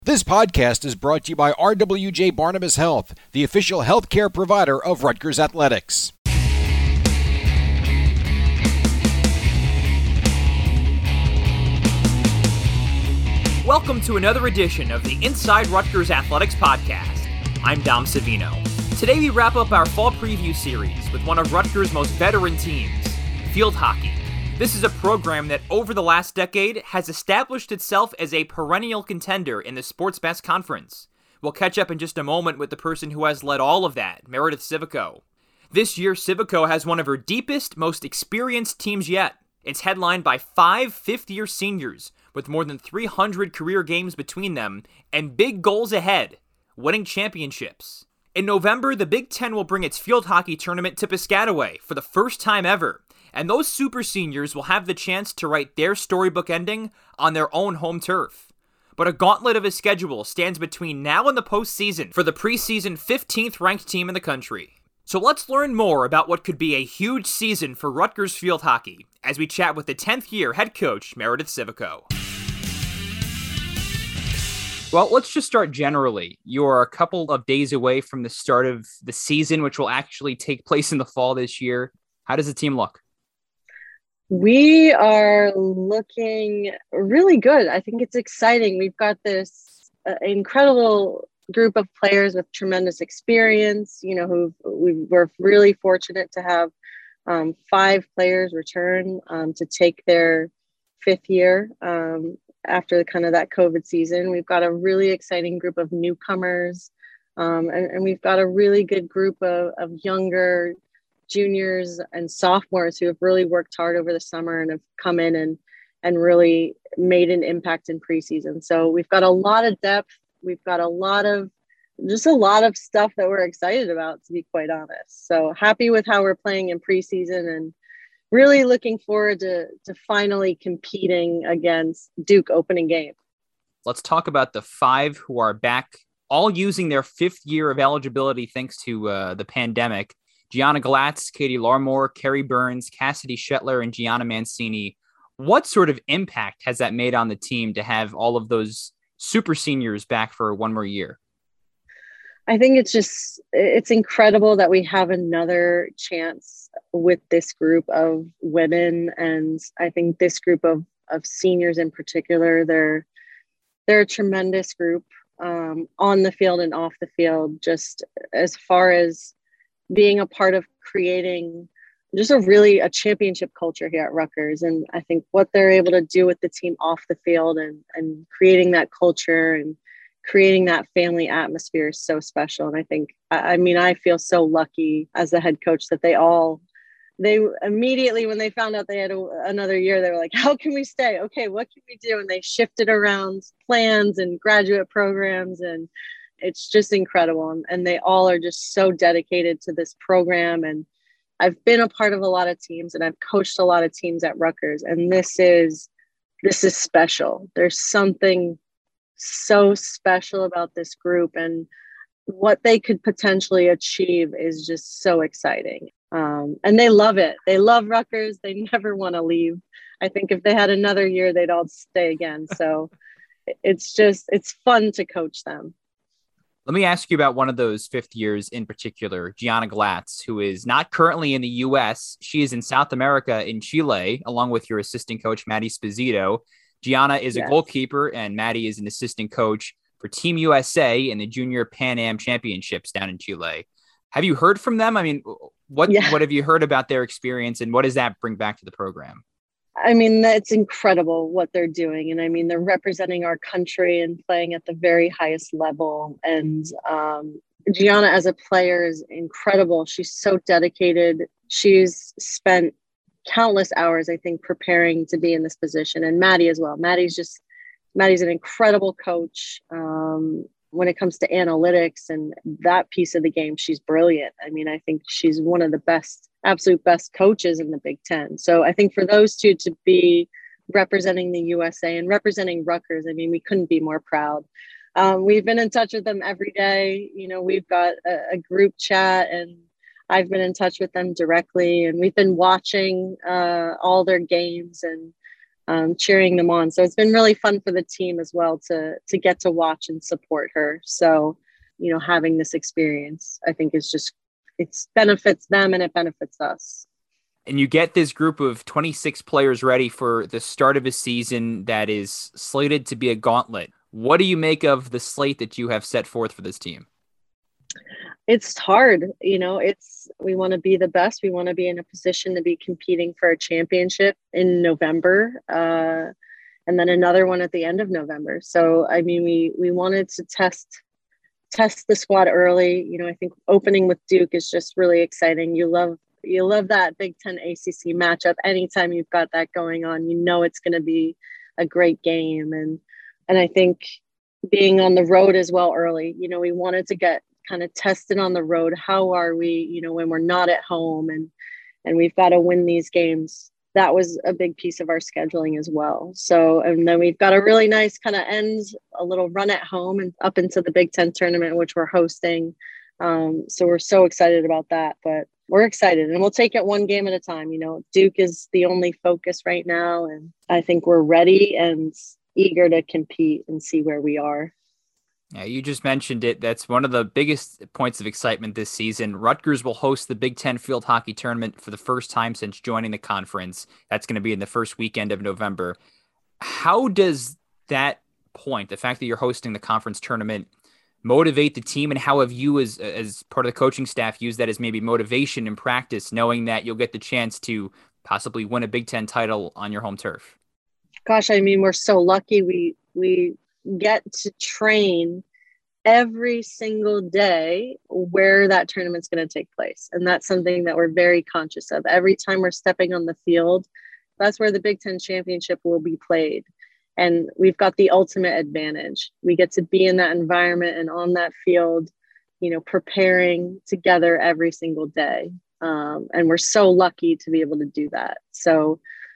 This podcast is brought to you by RWJ Barnabas Health, the official healthcare provider of Rutgers Athletics. Welcome to another edition of the Inside Rutgers Athletics podcast. I'm Dom Savino. Today we wrap up our fall preview series with one of Rutgers' most veteran teams, field hockey. This is a program that over the last decade has established itself as a perennial contender in the Sports Best Conference. We'll catch up in just a moment with the person who has led all of that, Meredith Civico. This year, Civico has one of her deepest, most experienced teams yet. It's headlined by 5 fifth-year seniors with more than 300 career games between them and big goals ahead, winning championships. In November, the Big Ten will bring its field hockey tournament to Piscataway for the first time ever, and those super seniors will have the chance to write their storybook ending on their own home turf. But a gauntlet of a schedule stands between now and the postseason for the preseason 15th ranked team in the country. So let's learn more about what could be a huge season for Rutgers field hockey as we chat with the 10th year head coach, Meredith Civico. Well, let's just start generally. You're a couple of days away from the start of the season, which will actually take place in the fall this year. How does the team look? We are looking really good. I think it's exciting. We've got this incredible group of players with tremendous experience, who we're really fortunate to have 5 players return to take their 5th year after kind of that COVID season. We've got a really exciting group of newcomers, and we've got a really good group of younger juniors and sophomores who have really worked hard over the summer and have come in and really made an impact in preseason. So we've got a lot of depth. We've got a lot of stuff that we're excited about, to be quite honest. So happy with how we're playing in preseason and really looking forward to finally competing against Duke opening game. Let's talk about the 5 who are back, all using their 5th year of eligibility thanks to the pandemic. Gianna Glatz, Katie Larmore, Kerry Burns, Cassidy Shetler, and Gianna Mancini. What sort of impact has that made on the team to have all of those super seniors back for one more year? I think it's incredible that we have another chance with this group of women. And I think this group of seniors in particular, they're a tremendous group on the field and off the field, just as far as being a part of creating just a championship culture here at Rutgers. And I think what they're able to do with the team off the field and creating that culture and creating that family atmosphere is so special. And I think, I feel so lucky as the head coach that they immediately, when they found out they had another year, they were like, how can we stay? Okay, what can we do? And they shifted around plans and graduate programs, and it's just incredible. And they all are just so dedicated to this program. And I've been a part of a lot of teams and I've coached a lot of teams at Rutgers. And this is special. There's something so special about this group, and what they could potentially achieve is just so exciting. And they love it. They love Rutgers. They never want to leave. I think if they had another year, they'd all stay again. So it's fun to coach them. Let me ask you about one of those 5th years in particular, Gianna Glatz, who is not currently in the U.S. She is in South America in Chile, along with your assistant coach, Maddie Sposito. Gianna is a goalkeeper, and Maddie is an assistant coach for Team USA in the Junior Pan Am Championships down in Chile. Have you heard from them? What have you heard about their experience, and what does that bring back to the program? That's incredible what they're doing. And they're representing our country and playing at the very highest level. And Gianna as a player is incredible. She's so dedicated. She's spent countless hours, I think, preparing to be in this position. And Maddie as well. Maddie's an incredible coach. When it comes to analytics and that piece of the game, she's brilliant. I think she's one of the absolute best coaches in the Big Ten. So I think for those two to be representing the USA and representing Rutgers, we couldn't be more proud. We've been in touch with them every day. We've got a group chat, and I've been in touch with them directly, and we've been watching all their games. And cheering them on. So it's been really fun for the team as well to get to watch and support her. So, having this experience, I think it's benefits them and it benefits us. And you get this group of 26 players ready for the start of a season that is slated to be a gauntlet. What do you make of the slate that you have set forth for this team? It's hard. We want to be the best. We want to be in a position to be competing for a championship in November, and then another one at the end of November. So, I mean, we wanted to test the squad early. I think opening with Duke is just really exciting. You love that Big Ten ACC matchup. Anytime you've got that going on, it's going to be a great game. And I think being on the road as well early, we wanted to get kind of tested on the road. How are we, when we're not at home and we've got to win these games. That was a big piece of our scheduling as well. So, and then we've got a really nice kind of a little run at home and up into the Big Ten tournament, which we're hosting. So we're so excited about that, but we're excited and we'll take it one game at a time. Duke is the only focus right now. And I think we're ready and eager to compete and see where we are. Yeah, you just mentioned it. That's one of the biggest points of excitement this season. Rutgers will host the Big Ten Field Hockey Tournament for the first time since joining the conference. That's going to be in the first weekend of November. How does that point, the fact that you're hosting the conference tournament, motivate the team, and how have you as part of the coaching staff used that as maybe motivation in practice, knowing that you'll get the chance to possibly win a Big Ten title on your home turf? Gosh, I mean, we're so lucky. We get to train every single day where that tournament's going to take place. And that's something that we're very conscious of. Every time we're stepping on the field, that's where the Big Ten championship will be played. And we've got the ultimate advantage. We get to be in that environment and on that field, preparing together every single day. And we're so lucky to be able to do that. So,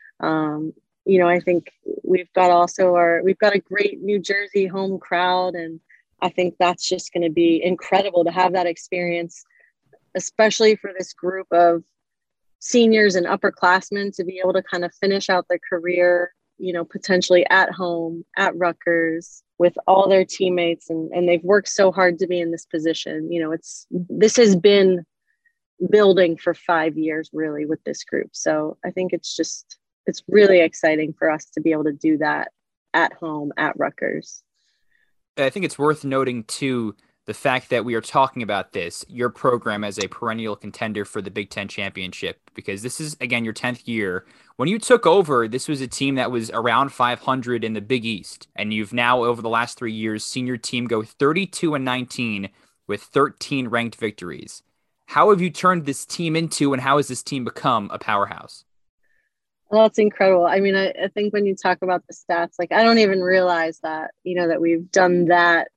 I think we've got a great New Jersey home crowd. And I think that's just going to be incredible to have that experience, especially for this group of seniors and upperclassmen to be able to kind of finish out their career, potentially at home, at Rutgers with all their teammates. And they've worked so hard to be in this position. This has been building for 5 years really with this group. So I think it's really exciting for us to be able to do that at home at Rutgers. I think it's worth noting too, the fact that we are talking about your program as a perennial contender for the Big Ten championship, because this is, again, your 10th year. When you took over, this was a team that was around 500 in the Big East. And you've now, over the last 3 years, seen your team go 32-19 with 13 ranked victories. How have you turned this team into, and how has this team become a powerhouse? Well, that's incredible. I mean, I think when you talk about the stats, like I don't even realize that, that we've done that,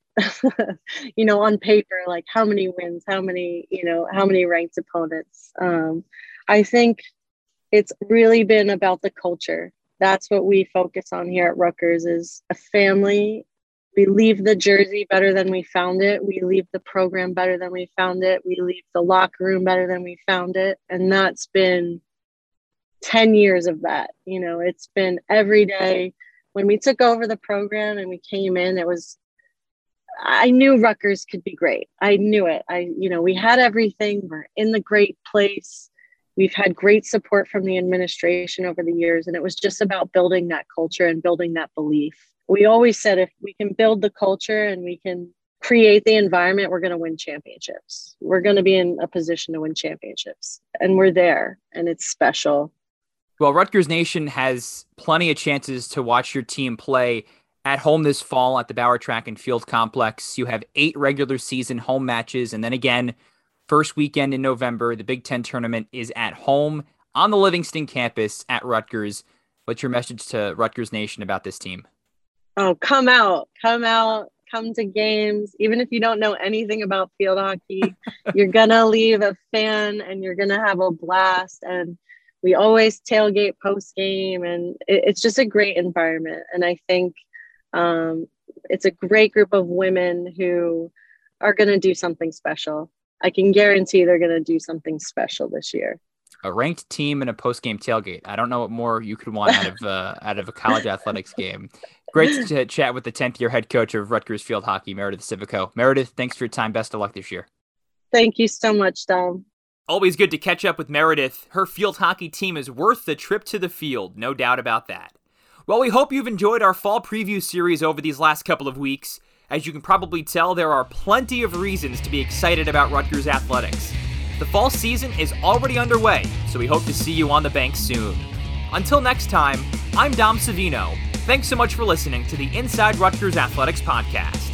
on paper, like how many wins, how many ranked opponents. I think it's really been about the culture. That's what we focus on here at Rutgers is a family. We leave the jersey better than we found it. We leave the program better than we found it. We leave the locker room better than we found it. And that's been 10 years of that. It's been every day. When we took over the program and we came in, I knew Rutgers could be great. I knew it. We had everything. We're in the great place. We've had great support from the administration over the years. And it was just about building that culture and building that belief. We always said, if we can build the culture and we can create the environment, we're going to win championships. We're going to be in a position to win championships. And we're there. And it's special. Well, Rutgers Nation has plenty of chances to watch your team play at home this fall at the Bauer Track and Field Complex. You have 8 regular season home matches. And then again, first weekend in November, the Big Ten tournament is at home on the Livingston campus at Rutgers. What's your message to Rutgers Nation about this team? Oh, come out, come to games. Even if you don't know anything about field hockey, you're going to leave a fan and you're going to have a blast. And we always tailgate post game, and it's just a great environment. And I think it's a great group of women who are going to do something special. I can guarantee they're going to do something special this year. A ranked team and a post-game tailgate. I don't know what more you could want out of a college athletics game. Great to chat with the 10th-year head coach of Rutgers field hockey, Meredith Civico. Meredith, thanks for your time. Best of luck this year. Thank you so much, Dom. Always good to catch up with Meredith. Her field hockey team is worth the trip to the field, no doubt about that. Well, we hope you've enjoyed our fall preview series over these last couple of weeks. As you can probably tell, there are plenty of reasons to be excited about Rutgers athletics. The fall season is already underway, so we hope to see you on the bank soon. Until next time, I'm Dom Savino. Thanks so much for listening to the Inside Rutgers Athletics podcast.